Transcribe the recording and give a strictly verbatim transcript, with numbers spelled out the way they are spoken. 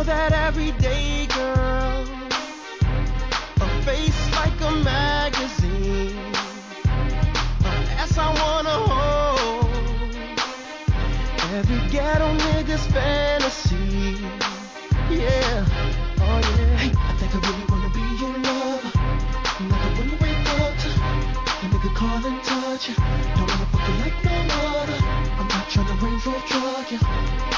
that everyday girl, a face like a magazine, an ass I wanna hold, every ghetto nigga's fantasy. Yeah, oh yeah. Hey, I think I really wanna be your lover, not the one you wake up to, a nigga call and touch you. Don't wanna fuck you like no other. I'm not tryna rainbow drug you.